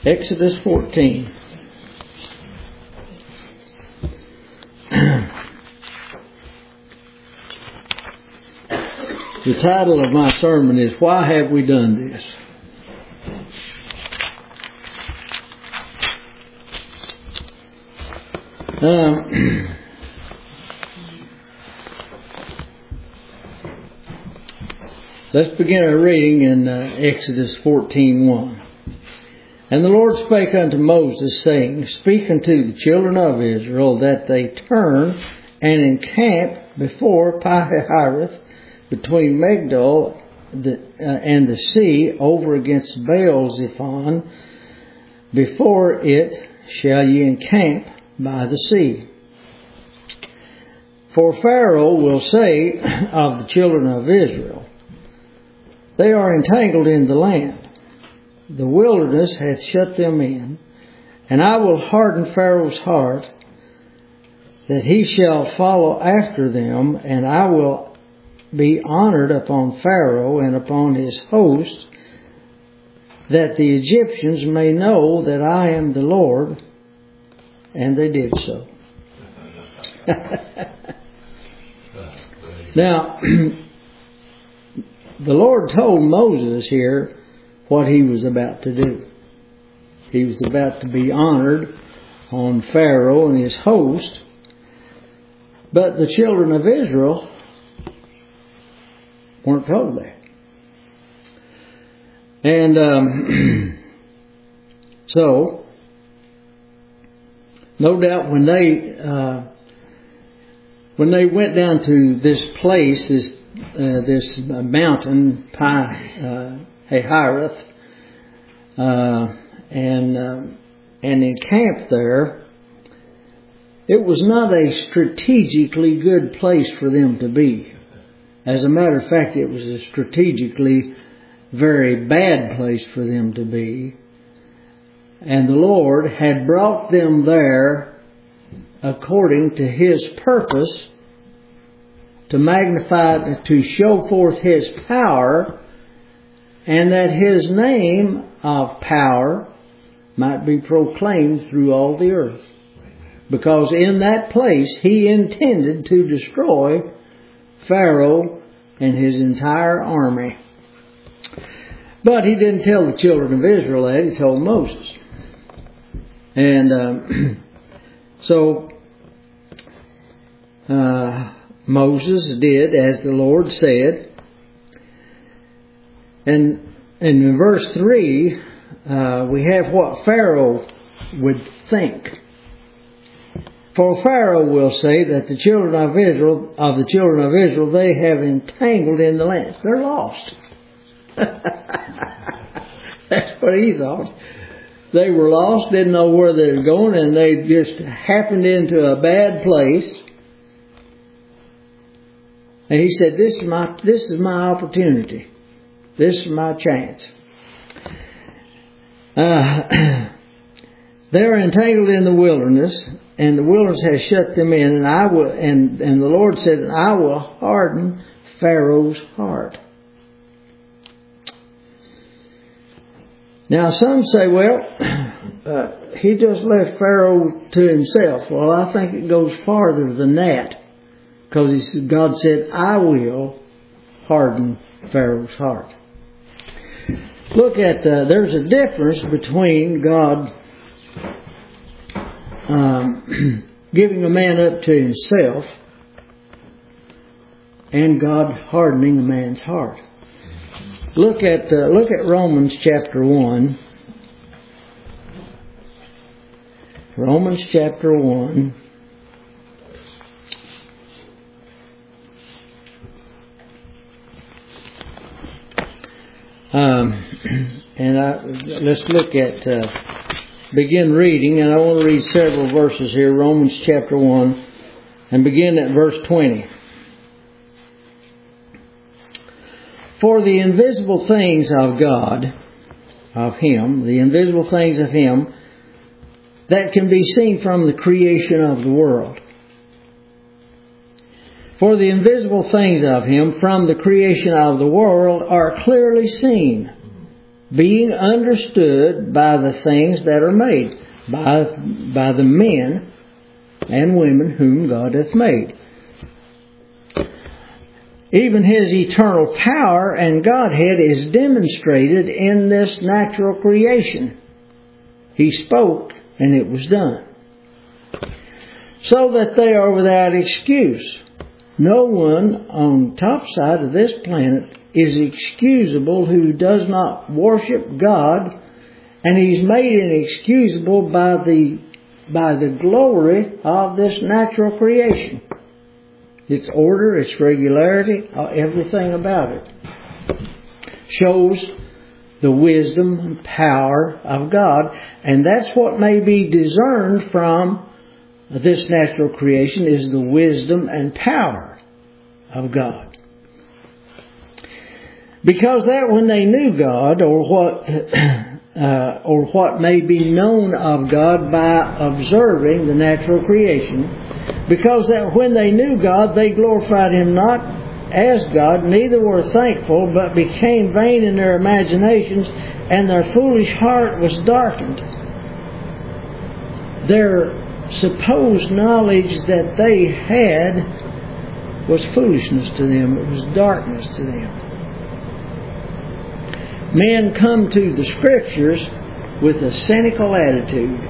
Exodus 14. The title of my sermon is, Why Have We Done This? Let's begin our reading in Exodus 14:1. And the Lord spake unto Moses, saying, Speak unto the children of Israel, that they turn and encamp before Pi-hahiroth, between Migdol and the sea, over against Baal-zephon. Before it shall ye encamp by the sea. For Pharaoh will say of the children of Israel, They are entangled in the land. The wilderness hath shut them in, and I will harden Pharaoh's heart, that he shall follow after them, and I will be honored upon Pharaoh and upon his host, that the Egyptians may know that I am the Lord. And they did so. Now, the Lord told Moses here what he was about to do. He was about to be honored on Pharaoh and his host. But the children of Israel weren't told that. And so, no doubt when they went down to this place, this mountain, Pi-hahiroth, and encamped there, it was not a strategically good place for them to be. As a matter of fact, it was a strategically very bad place for them to be. And the Lord had brought them there according to His purpose, to magnify, to show forth His power, and that His name of power might be proclaimed through all the earth. Because in that place He intended to destroy Pharaoh and his entire army. But He didn't tell the children of Israel that. He told Moses. And so Moses did as the Lord said. And in verse 3, we have what Pharaoh would think. For Pharaoh will say that the children of Israel, they have entangled in the land. They're lost. That's what he thought. They were lost, didn't know where they were going, and they just happened into a bad place. And he said, this is my opportunity. This is my chance. They're entangled in the wilderness, and the wilderness has shut them in, and the Lord said, I will harden Pharaoh's heart. Now some say, he just left Pharaoh to himself. Well, I think it goes farther than that. Because God said, I will harden Pharaoh's heart. Look at, there's a difference between God giving a man up to himself and God hardening a man's heart. Look at Romans chapter 1. Romans chapter 1. Let's look at, begin reading, and I want to read several verses here. Romans chapter 1, and begin at verse 20. For the invisible things of God, of Him, the invisible things of Him, that can be seen from the creation of the world. For the invisible things of Him from the creation of the world are clearly seen, being understood by the things that are made, by the men and women whom God hath made. Even His eternal power and Godhead is demonstrated in this natural creation. He spoke and it was done. So that they are without excuse. No one on top side of this planet is excusable who does not worship God, and He's made inexcusable by the glory of this natural creation. Its order, its regularity, everything about it shows the wisdom and power of God. And that's what may be discerned from this natural creation, is the wisdom and power of God. Because that when they knew God, or what may be known of God by observing the natural creation, because that when they knew God, they glorified Him not as God, neither were thankful, but became vain in their imaginations, and their foolish heart was darkened. Their supposed knowledge that they had was foolishness to them. It was darkness to them. Men come to the Scriptures with a cynical attitude.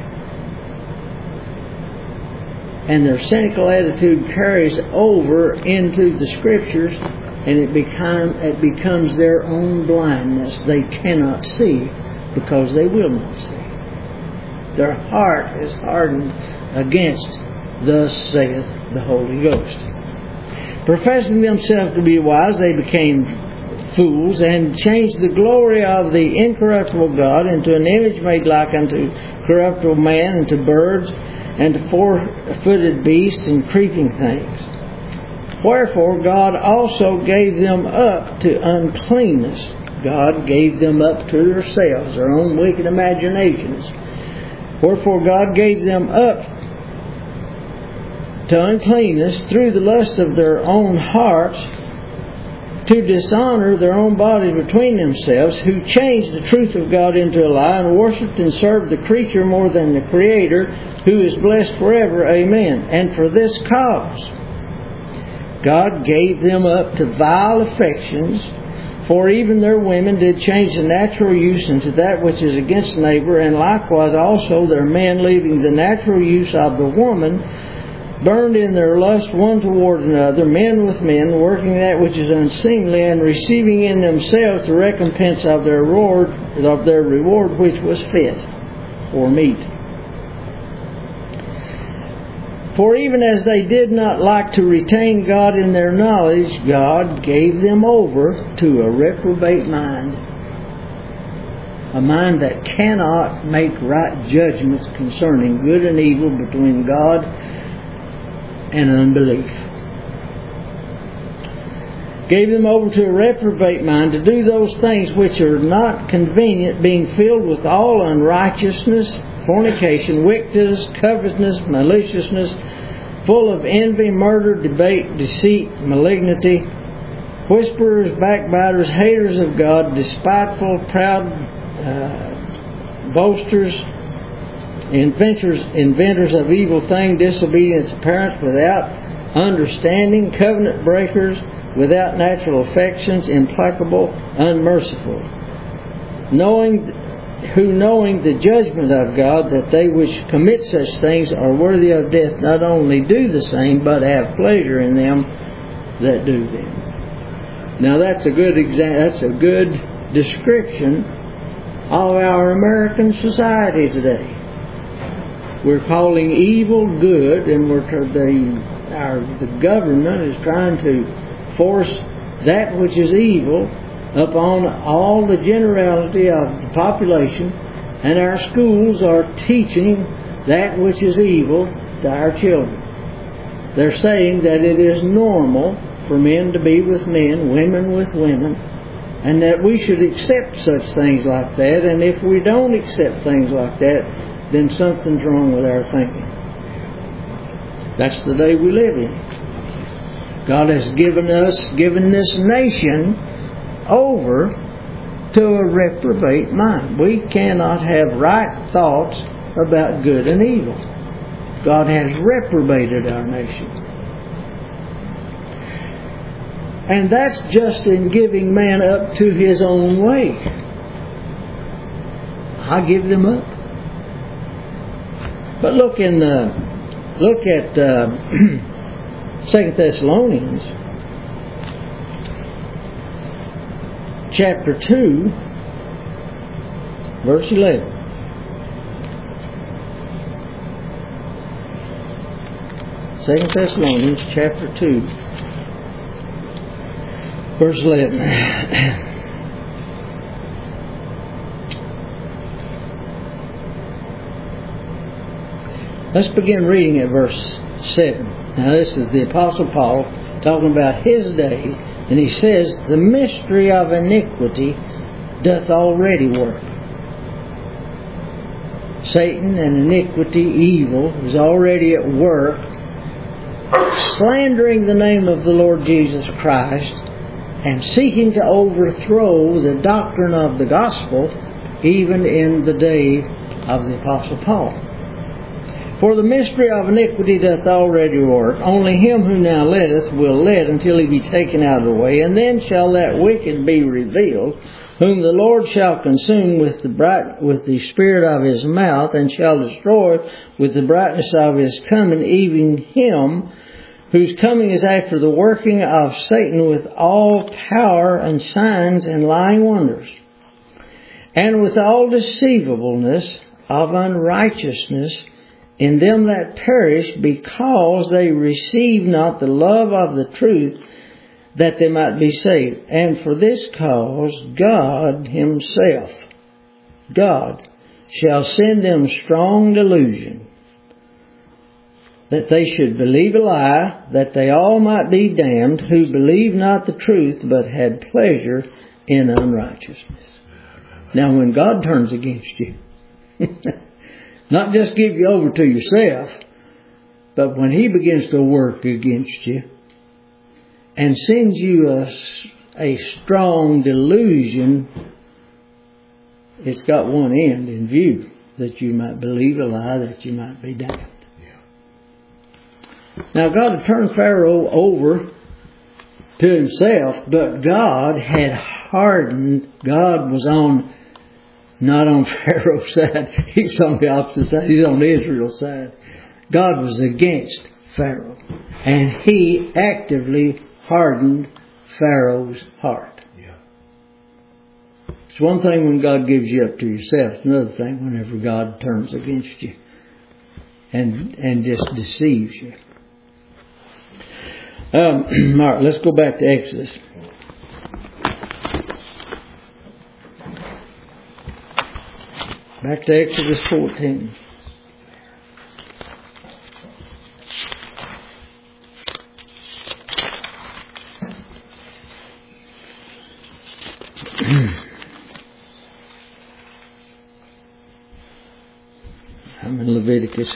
And their cynical attitude carries over into the Scriptures, and it becomes their own blindness. They cannot see because they will not see. Their heart is hardened against, thus saith the Holy Ghost. Professing themselves to be wise, they became fools, and changed the glory of the incorruptible God into an image made like unto corruptible man, and to birds, and to four-footed beasts, and creeping things. Wherefore God also gave them up to uncleanness. God gave them up to themselves, their own wicked imaginations. Wherefore God gave them up to uncleanness through the lust of their own hearts, to dishonor their own bodies between themselves, who changed the truth of God into a lie, and worshipped and served the creature more than the Creator, who is blessed forever. Amen. And for this cause God gave them up to vile affections, for even their women did change the natural use into that which is against neighbor, and likewise also their men, leaving the natural use of the woman, burned in their lust one toward another, men with men, working that which is unseemly, and receiving in themselves the recompense of their reward, which was fit, or meat. For even as they did not like to retain God in their knowledge, God gave them over to a reprobate mind. A mind that cannot make right judgments concerning good and evil, between God and unbelief. Gave them over to a reprobate mind to do those things which are not convenient, being filled with all unrighteousness, fornication, wickedness, covetousness, maliciousness, full of envy, murder, debate, deceit, malignity, whisperers, backbiters, haters of God, despiteful, proud, boasters, inventors of evil things, disobedient to parents, without understanding, covenant breakers, without natural affections, implacable, unmerciful, knowing the judgment of God, that they which commit such things are worthy of death, not only do the same, but have pleasure in them that do them. Now that's a good description of our American society today. We're calling evil good, and the government is trying to force that which is evil upon all the generality of the population, and our schools are teaching that which is evil to our children. They're saying that it is normal for men to be with men, women with women, and that we should accept such things like that, and if we don't accept things like that, then something's wrong with our thinking. That's the day we live in. God has given this nation over to a reprobate mind. We cannot have right thoughts about good and evil. God has reprobated our nation. And that's just in giving man up to his own way. I give them up. But look at 2 Thessalonians chapter 2, verse 11. Second Thessalonians chapter 2, verse 11. Let's begin reading at verse 7. Now this is the Apostle Paul talking about his day, and he says, the mystery of iniquity doth already work. Satan and iniquity, evil, is already at work, slandering the name of the Lord Jesus Christ and seeking to overthrow the doctrine of the gospel even in the day of the Apostle Paul. For the mystery of iniquity doth already work. Only him who now letteth will let until he be taken out of the way. And then shall that wicked be revealed, whom the Lord shall consume with the spirit of his mouth, and shall destroy with the brightness of his coming, even him whose coming is after the working of Satan with all power and signs and lying wonders, and with all deceivableness of unrighteousness in them that perish, because they receive not the love of the truth, that they might be saved. And for this cause God himself, God, shall send them strong delusion, that they should believe a lie, that they all might be damned, who believe not the truth, but had pleasure in unrighteousness. Now when God turns against you, not just give you over to yourself, but when he begins to work against you and sends you a strong delusion, it's got one end in view, that you might believe a lie, that you might be damned. Yeah. Now God had turned Pharaoh over to himself, but God had hardened. God was not on Pharaoh's side. He was on the opposite side. He's on Israel's side. God was against Pharaoh. And he actively hardened Pharaoh's heart. Yeah. It's one thing when God gives you up to yourself. It's another thing whenever God turns against you and just deceives you. All right, let's go back to Exodus. Back to Exodus 14. I'm in Leviticus.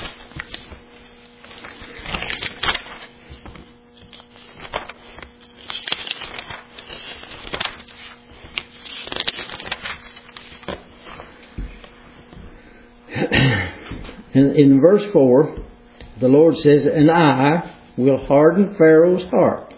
In verse 4, the Lord says, and I will harden Pharaoh's heart,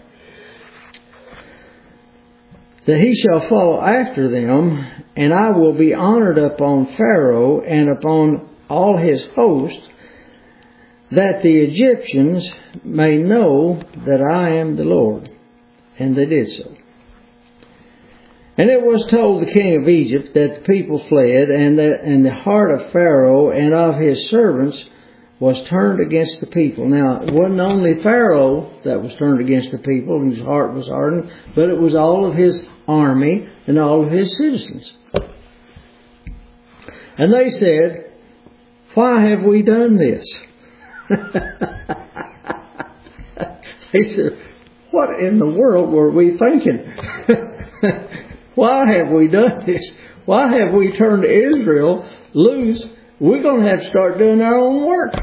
that he shall follow after them, and I will be honored upon Pharaoh and upon all his host, that the Egyptians may know that I am the Lord. And they did so. And it was told the king of Egypt that the people fled, and the heart of Pharaoh and of his servants was turned against the people. Now, it wasn't only Pharaoh that was turned against the people, and his heart was hardened, but it was all of his army and all of his citizens. And they said, why have we done this? They said, what in the world were we thinking? Why have we done this? Why have we turned Israel loose? We're going to have to start doing our own work.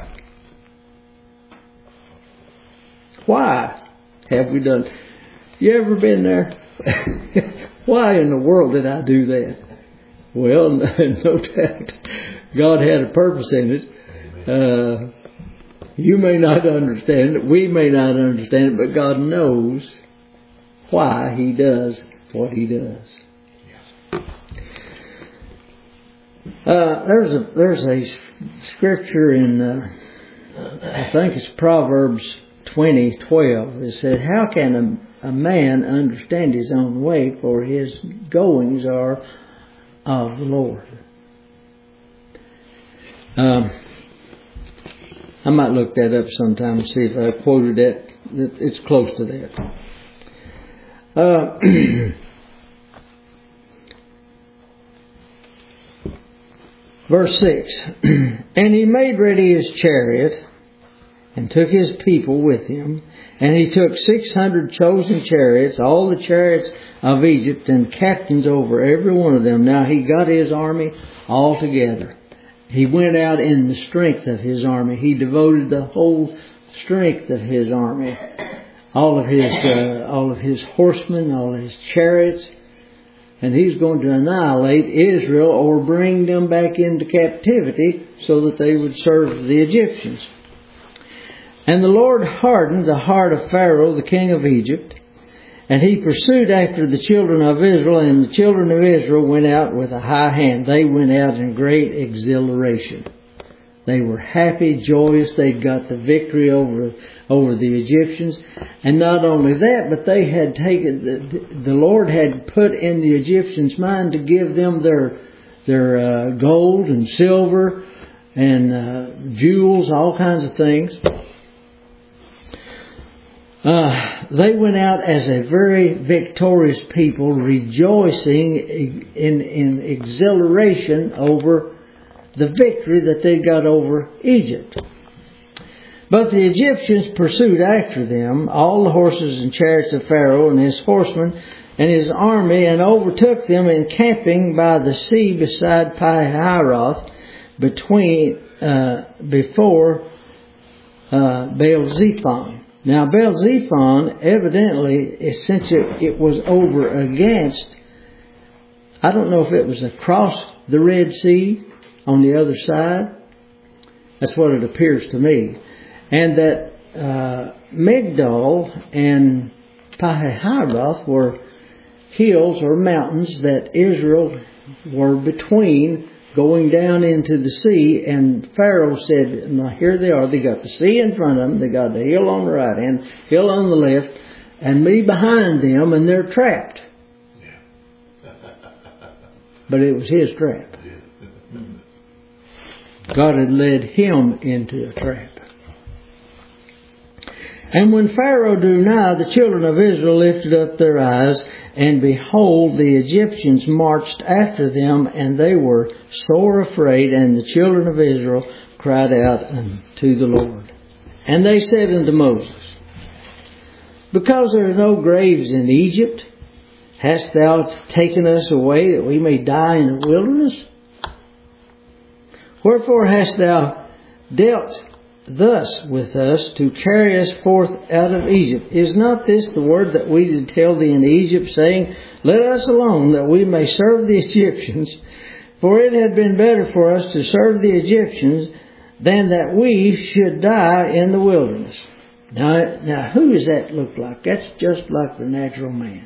Why have we done? You ever been there? Why in the world did I do that? Well, no doubt God had a purpose in it. You may not understand it. We may not understand it, but God knows why He does what He does. There's a scripture in I think it's Proverbs 20:12. It said, "How can a man understand his own way? For his goings are of the Lord." I might look that up sometime and see if I quoted that. It's close to that. Verse 6, "And he made ready his chariot, and took his people with him. And he took 600 chosen chariots, all the chariots of Egypt, and captains over every one of them." Now he got his army all together. He went out in the strength of his army. He devoted the whole strength of his army, all of his horsemen, all of his chariots. And he's going to annihilate Israel or bring them back into captivity so that they would serve the Egyptians. "And the Lord hardened the heart of Pharaoh, the king of Egypt, and he pursued after the children of Israel, and the children of Israel went out with a high hand." They went out in great exhilaration. They were happy, joyous. They'd got the victory over the Egyptians. And not only that, but they had taken, the Lord had put in the Egyptians' mind to give them their gold and silver and jewels, all kinds of things. They went out as a very victorious people, rejoicing in exhilaration over the victory that they got over Egypt. But the Egyptians pursued after them, all the horses and chariots of Pharaoh and his horsemen and his army, and overtook them encamping by the sea beside Pi-hahiroth, before Baal-zephon. Now Baal-zephon, evidently, since it was over against, I don't know if it was across the Red Sea on the other side. That's what it appears to me. And that Migdol and Pi-hahiroth were hills or mountains that Israel were between, going down into the sea. And Pharaoh said, "Now here they are. They got the sea in front of them. They got the hill on the right hand, hill on the left, and me behind them, and they're trapped." But it was his trap. God had led him into a trap. "And when Pharaoh drew nigh, the children of Israel lifted up their eyes, and behold, the Egyptians marched after them, and they were sore afraid. And the children of Israel cried out unto the Lord. And they said unto Moses, Because there are no graves in Egypt, hast thou taken us away that we may die in the wilderness? Wherefore hast thou dealt thus with us to carry us forth out of Egypt? Is not this the word that we did tell thee in Egypt, saying, Let us alone, that we may serve the Egyptians? For it had been better for us to serve the Egyptians than that we should die in the wilderness." Now who does that look like? That's just like the natural man.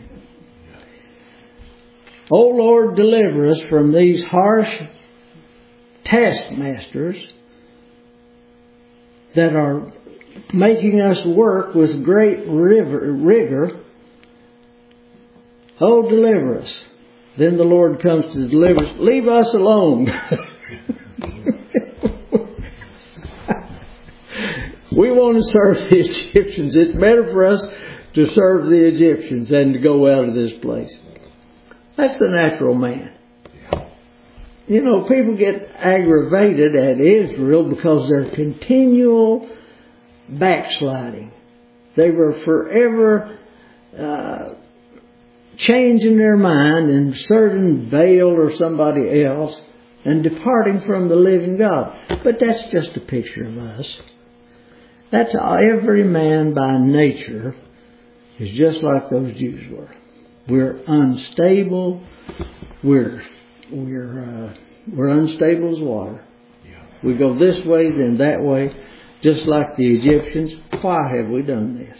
"O Lord, deliver us from these harsh taskmasters that are making us work with great rigor. Oh, deliver us." Then the Lord comes to deliver us. "Leave us alone." We want to serve the Egyptians. It's better for us to serve the Egyptians than to go out of this place. That's the natural man. You know, people get aggravated at Israel because they're continual backsliding. They were forever changing their mind and serving Baal or somebody else and departing from the living God. But that's just a picture of us. That's every man by nature is just like those Jews were. We're unstable. We're unstable as water. We go this way, then that way, just like the Egyptians. Why have we done this?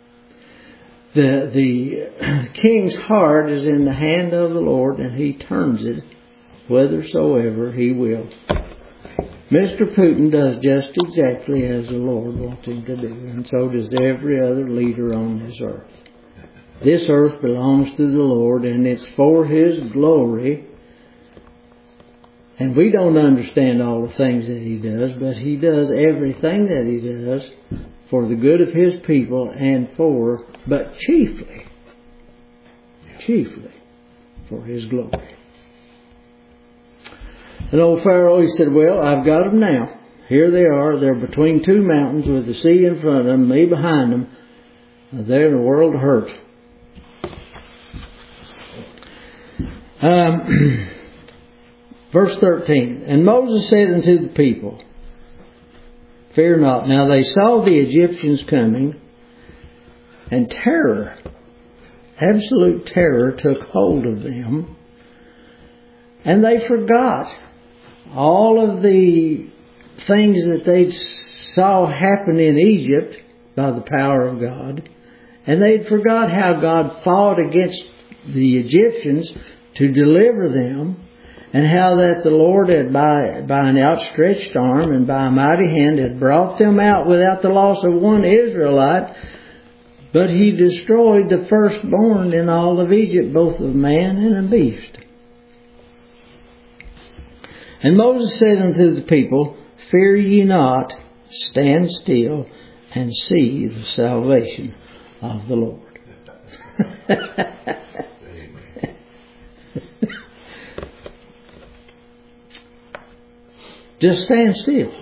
The king's heart is in the hand of the Lord, and He turns it whithersoever He will. Mr. Putin does just exactly as the Lord wants him to do, and so does every other leader on this earth. This earth belongs to the Lord, and it's for His glory. And we don't understand all the things that He does, but He does everything that He does for the good of His people but chiefly for His glory. And old Pharaoh, he said, well, I've got them now. Here they are. They're between two mountains with the sea in front of them, me behind them. They're in a world of hurt. Verse 13, and Moses said unto the people, fear not. Now they saw the Egyptians coming, and terror, absolute terror, took hold of them, and they forgot all of the things that they saw happen in Egypt by the power of God, and they forgot how God fought against the Egyptians to deliver them, and how that the Lord had by an outstretched arm and by a mighty hand had brought them out without the loss of one Israelite, but He destroyed the firstborn in all of Egypt, both of man and of beast. And Moses said unto the people, fear ye not, stand still and see the salvation of the Lord. Just stand still.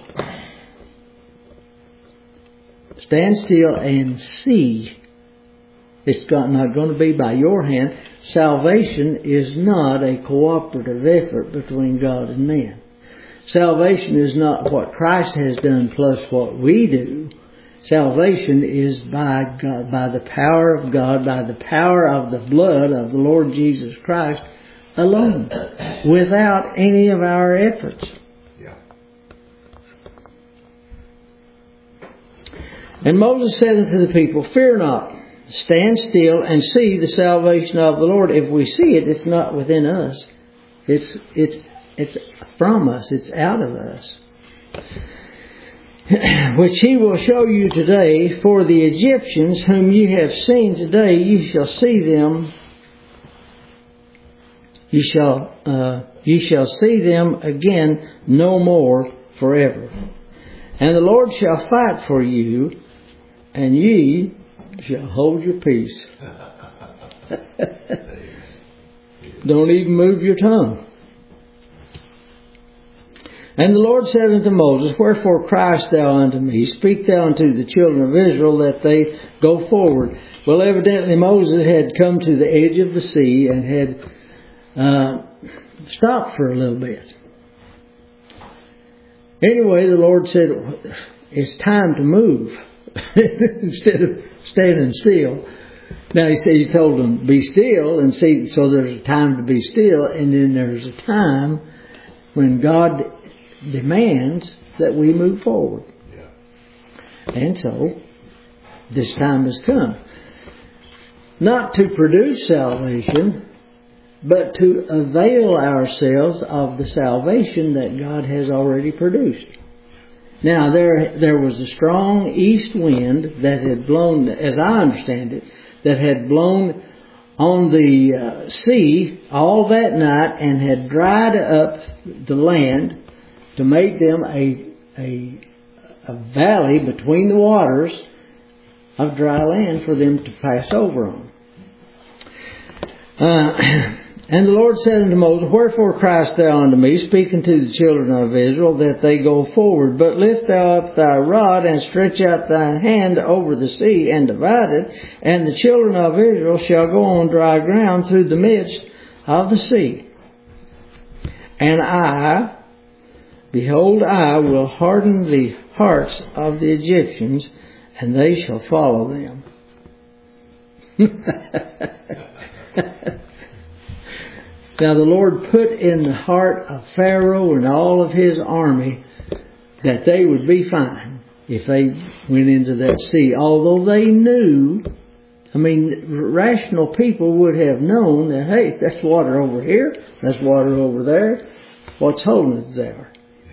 Stand still and see. It's not going to be by your hand. Salvation is not a cooperative effort between God and man. Salvation is not what Christ has done plus what we do. Salvation is by God, by the power of God, by the power of the blood of the Lord Jesus Christ alone, without any of our efforts. And Moses said unto the people, fear not, stand still and see the salvation of the Lord. If we see it, it's not within us. It's from us. It's out of us. Which He will show you today. For the Egyptians whom you have seen today, you shall see them. You shall see them again no more forever. And the Lord shall fight for you, and ye shall hold your peace. Don't even move your tongue. And the Lord said unto Moses, wherefore criest thou unto me? Speak thou unto the children of Israel that they go forward. Well, evidently Moses had come to the edge of the sea and had stopped for a little bit. Anyway, the Lord said, it's time to move instead of standing still. Now He told them, be still and see. So there's a time to be still, and then there's a time when God demands that we move forward. Yeah. And so this time has come. Not to produce salvation, but to avail ourselves of the salvation that God has already produced. Now there was a strong east wind that had blown, as I understand it, that had blown on the sea all that night and had dried up the land to make them a valley between the waters of dry land for them to pass over on. And the Lord said unto Moses, wherefore criest thou unto me, speaking to the children of Israel, that they go forward? But lift thou up thy rod, and stretch out thine hand over the sea, and divide it, and the children of Israel shall go on dry ground through the midst of the sea. And I, behold, I will harden the hearts of the Egyptians, and they shall follow them. Now the Lord put in the heart of Pharaoh and all of his army that they would be fine if they went into that sea. Although they knew, rational people would have known that, hey, that's water over here, that's water over there. What's holding it there?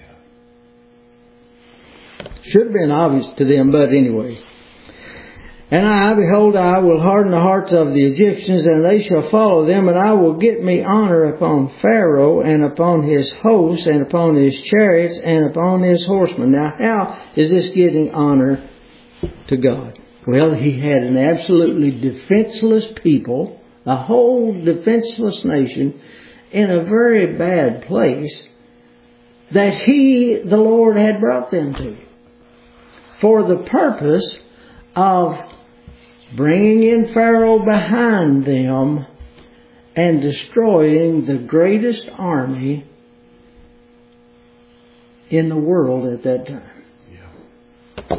Should have been obvious to them, but anyway. And I, behold, I will harden the hearts of the Egyptians, and they shall follow them, and I will get me honor upon Pharaoh, and upon his hosts, and upon his chariots, and upon his horsemen. Now, how is this getting honor to God? Well, he had an absolutely defenseless people, a whole defenseless nation, in a very bad place that He, the Lord, had brought them to, for the purpose of bringing in Pharaoh behind them and destroying the greatest army in the world at that time. Yeah.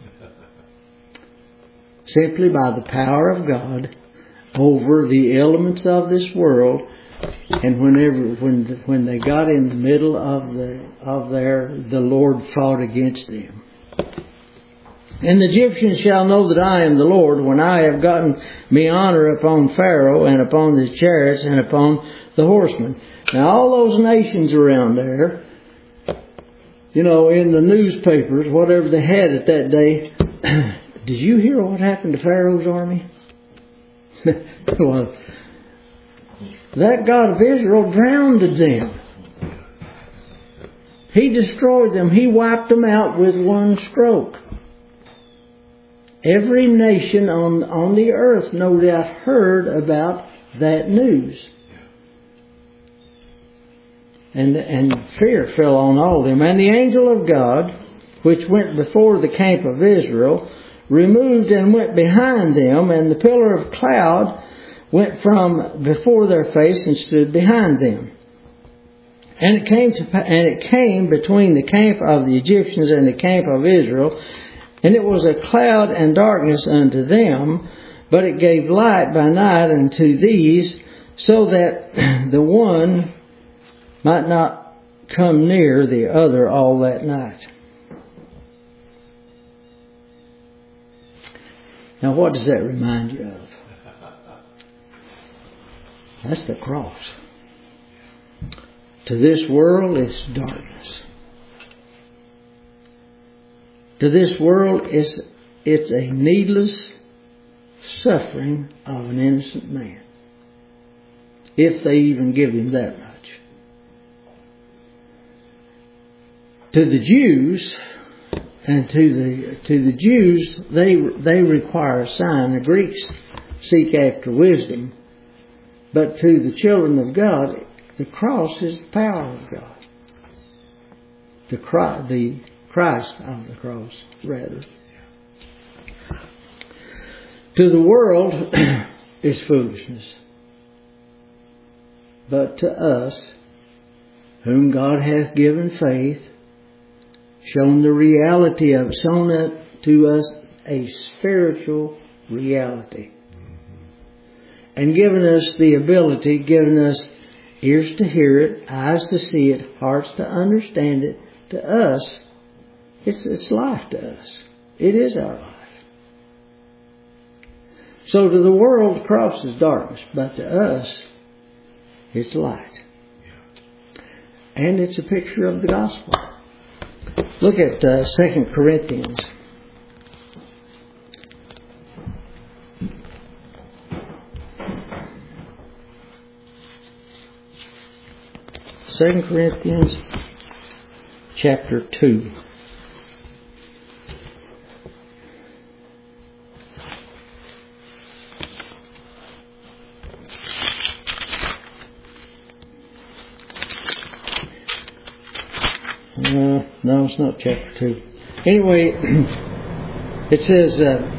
Simply by the power of God over the elements of this world, and when they got in the middle of the Lord fought against them. And the Egyptians shall know that I am the Lord, when I have gotten me honor upon Pharaoh, and upon his chariots, and upon the horsemen. Now all those nations around there, in the newspapers, whatever they had at that day, did you hear what happened to Pharaoh's army? Well, that God of Israel drowned them. He destroyed them. He wiped them out with one stroke. Every nation on the earth, no doubt, heard about that news. And fear fell on all of them. And the angel of God, which went before the camp of Israel, removed and went behind them, and the pillar of cloud went from before their face and stood behind them. And it came between the camp of the Egyptians and the camp of Israel, and it was a cloud and darkness unto them, but it gave light by night unto these, so that the one might not come near the other all that night. Now what does that remind you of? That's the cross. To this world, it's darkness. To this world, it's a needless suffering of an innocent man, if they even give him that much. To the Jews, and to the Jews, they require a sign. The Greeks seek after wisdom, but to the children of God, the cross is the power of God. The Christ of the cross, rather. To the world is foolishness. But to us, whom God hath given faith, shown the reality of, shown it to us a spiritual reality, and given us the ability, given us ears to hear it, eyes to see it, hearts to understand it. To us, it's life to us. It is our life. So to the world, the cross is darkness, but to us, it's light. And it's a picture of the gospel. Look at 2 Corinthians. Second Corinthians chapter 2. No, it's not chapter 2. Anyway, it says,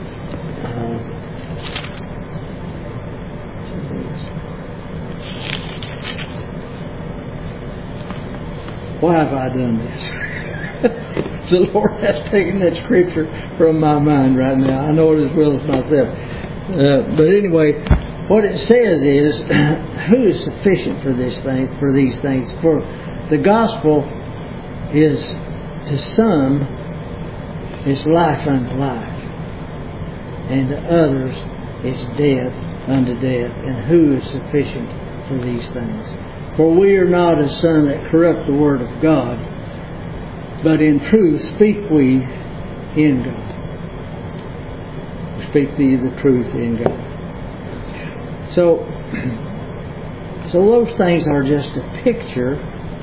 why have I done this? The Lord has taken that scripture from my mind right now. I know it as well as myself. But anyway, what it says is, who is sufficient for this thing, for these things? For the gospel is, to some, is life unto life, and to others is death unto death. And who is sufficient for these things? For we are not as some that corrupt the word of God, but in truth speak we in God. We speak thee the truth in God. So those things are just a picture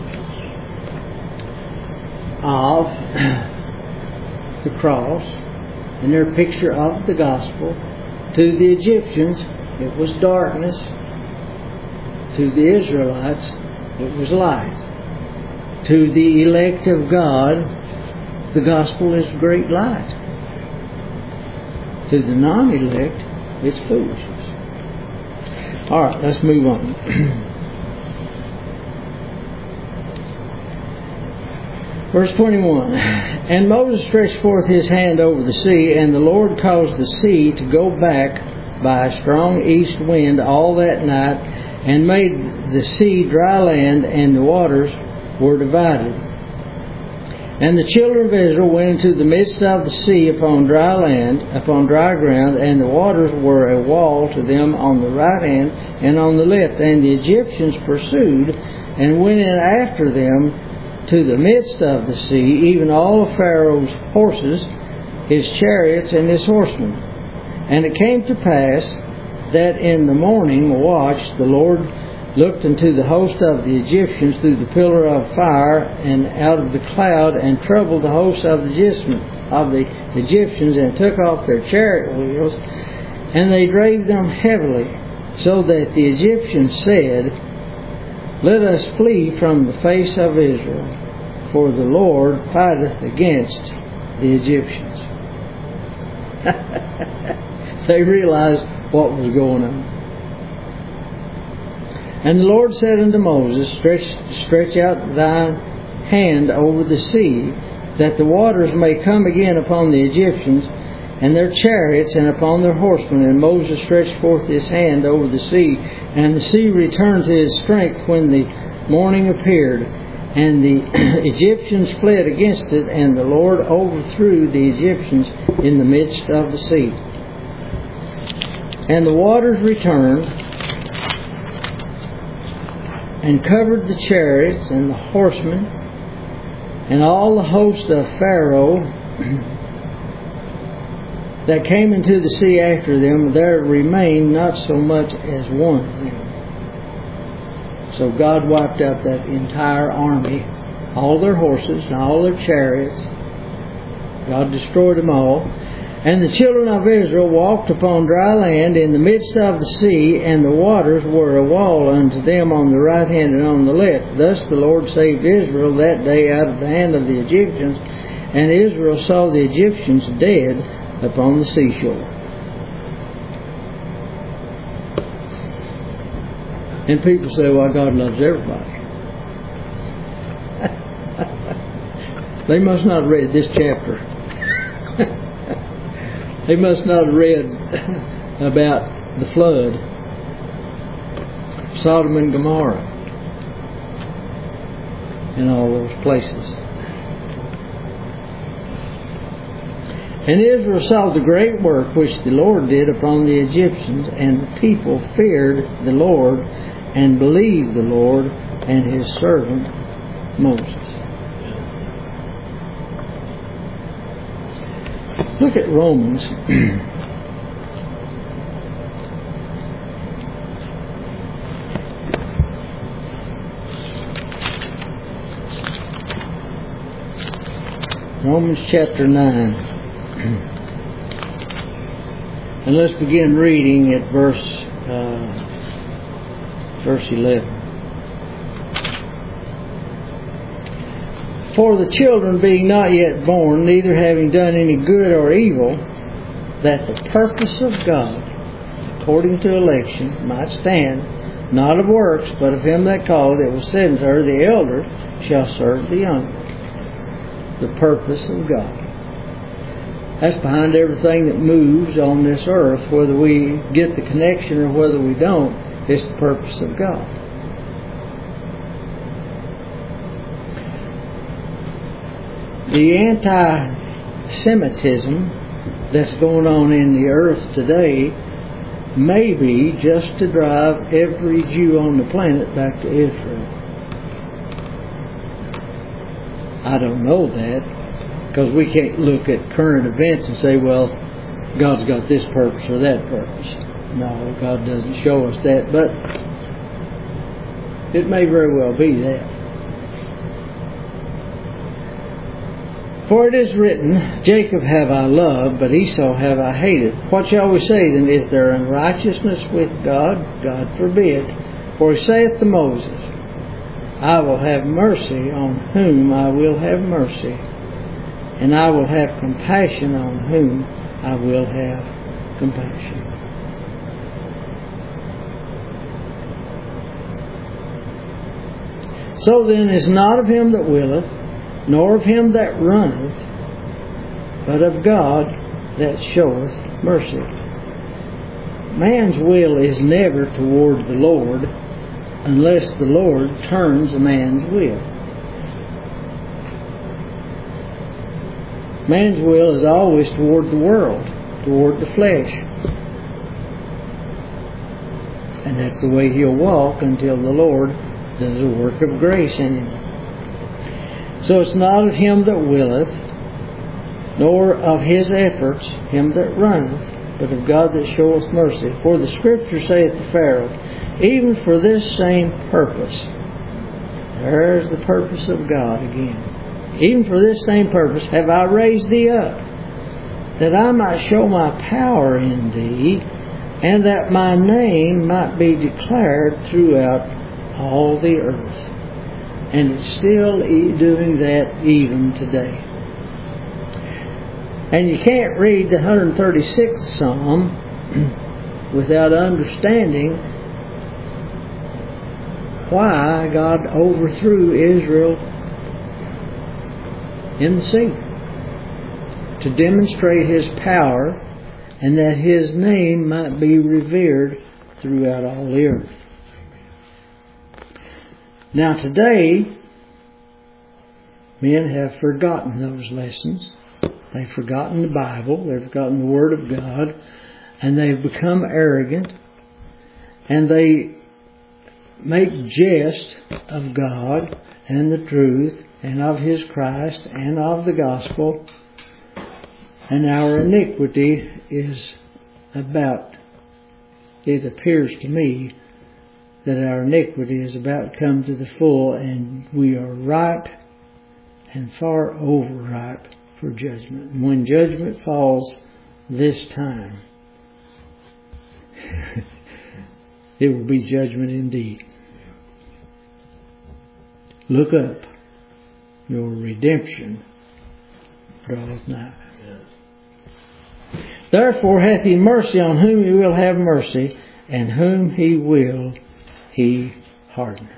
of the cross, and they're a picture of the gospel. To the Egyptians, it was darkness. To the Israelites, it was light. To the elect of God, the gospel is great light. To the non-elect, it's foolishness. All right, let's move on. Verse 21. And Moses stretched forth his hand over the sea, and the Lord caused the sea to go back by a strong east wind all that night, and made the sea dry land, and the waters were divided. And the children of Israel went into the midst of the sea upon dry land, upon dry ground, and the waters were a wall to them on the right hand and on the left. And the Egyptians pursued and went in after them to the midst of the sea, even all of Pharaoh's horses, his chariots, and his horsemen. And it came to pass that in the morning watch the Lord looked into the host of the Egyptians through the pillar of fire and out of the cloud, and troubled the host of the Egyptians, and took off their chariot wheels, and they drave them heavily, so that the Egyptians said, Let us flee from the face of Israel, for the Lord fighteth against the Egyptians. They realized what was going on. And the Lord said unto Moses, Stretch out thine hand over the sea, that the waters may come again upon the Egyptians and their chariots, and upon their horsemen. And Moses stretched forth his hand over the sea, and the sea returned to its strength when the morning appeared. And the Egyptians fled against it, and the Lord overthrew the Egyptians in the midst of the sea. And the waters returned, and covered the chariots and the horsemen, and all the host of Pharaoh that came into the sea after them. There remained not so much as one of them. So God wiped out that entire army, all their horses and all their chariots. God destroyed them all. And the children of Israel walked upon dry land in the midst of the sea, and the waters were a wall unto them on the right hand and on the left. Thus the Lord saved Israel that day out of the hand of the Egyptians, and Israel saw the Egyptians dead upon the seashore. And people say, well, God loves everybody. They must not have read this chapter. They must not have read about the flood, Sodom and Gomorrah, and all those places. And Israel saw the great work which the Lord did upon the Egyptians, and the people feared the Lord and believed the Lord and His servant Moses. Look at Romans. Romans chapter 9. And let's begin reading at verse 11. For the children being not yet born, neither having done any good or evil, that the purpose of God, according to election, might stand, not of works, but of him that called, it was said unto her, the elder shall serve the younger. The purpose of God. That's behind everything that moves on this earth, whether we get the connection or whether we don't. It's the purpose of God. The anti-Semitism that's going on in the earth today may be just to drive every Jew on the planet back to Israel. I don't know that, because we can't look at current events and say, well, God's got this purpose or that purpose. No, God doesn't show us that, but it may very well be that. For it is written, Jacob have I loved, but Esau have I hated. What shall we say then? Is there unrighteousness with God? God forbid. For he saith to Moses, I will have mercy on whom I will have mercy, and I will have compassion on whom I will have compassion. So then is not of him that willeth, nor of him that runneth, but of God that showeth mercy. Man's will is never toward the Lord unless the Lord turns a man's will. Man's will is always toward the world, toward the flesh. And that's the way he'll walk until the Lord does a work of grace in him. So it's not of him that willeth, nor of his efforts him that runneth, but of God that showeth mercy. For the Scripture saith to Pharaoh, even for this same purpose. There's the purpose of God again. Even for this same purpose have I raised thee up, that I might show my power in thee, and that my name might be declared throughout all the earth. And it's still doing that even today. And you can't read the 136th Psalm without understanding why God overthrew Israel in the sea. To demonstrate His power and that His name might be revered throughout all the earth. Now today, men have forgotten those lessons. They've forgotten the Bible. They've forgotten the Word of God. And they've become arrogant. And they make jest of God and the truth and of His Christ and of the gospel. And our iniquity is about, it appears to me, that our iniquity is about to come to the full, and we are ripe and far overripe for judgment. And when judgment falls this time, it will be judgment indeed. Look up, your redemption draweth nigh. Therefore hath He mercy on whom He will have mercy, and whom He will He hardeneth.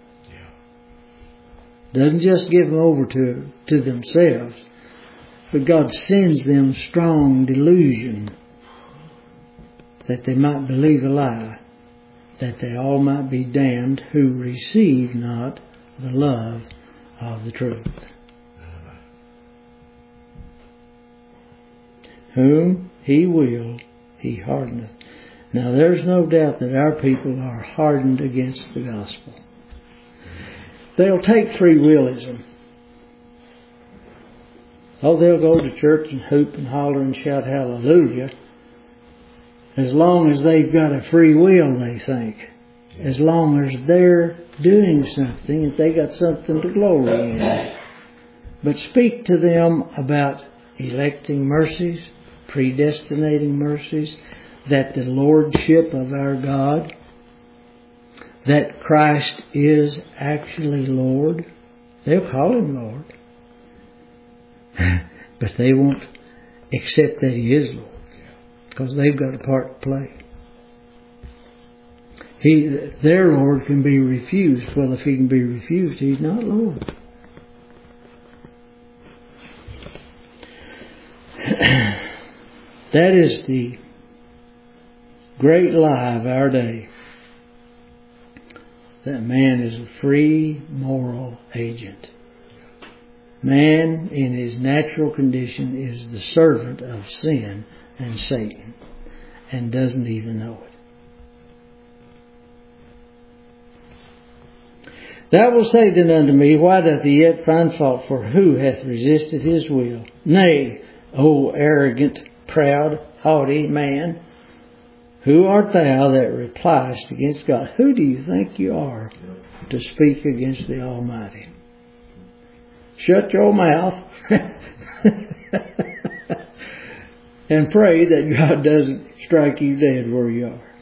Doesn't just give them over to themselves, but God sends them strong delusion that they might believe a lie, that they all might be damned who receive not the love of the truth. Whom He will, He hardeneth. Now there's no doubt that our people are hardened against the gospel. They'll take free willism. Oh, they'll go to church and hoop and holler and shout hallelujah, as long as they've got a free will, they think. As long as they're doing something, if they got something to glory in. But speak to them about electing mercies, predestinating mercies, that the lordship of our God, that Christ is actually Lord. They'll call Him Lord. But they won't accept that He is Lord, because they've got a part to play. Their Lord can be refused. Well, if He can be refused, He's not Lord. that is the great lie of our day. That man is a free moral agent. Man in his natural condition is the servant of sin and Satan and doesn't even know it. Thou wilt say then unto me, why doth he yet find fault? For who hath resisted his will? Nay, O arrogant, proud, haughty man, who art thou that repliest against God? Who do you think you are to speak against the Almighty? Shut your mouth and pray that God doesn't strike you dead where you are.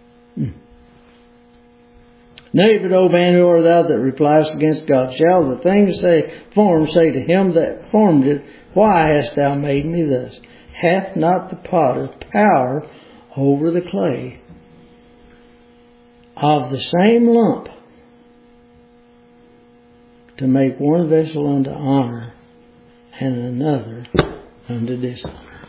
Nay, but, O man, who art thou that repliest against God? Shall the thing formed say to him that formed it, why hast thou made me thus? Hath not the potter power over the clay of the same lump to make one vessel unto honor and another unto dishonor?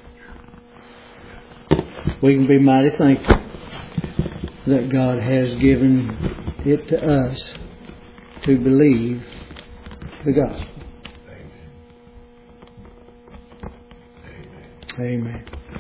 We can be mighty thankful that God has given it to us to believe the gospel. Amen.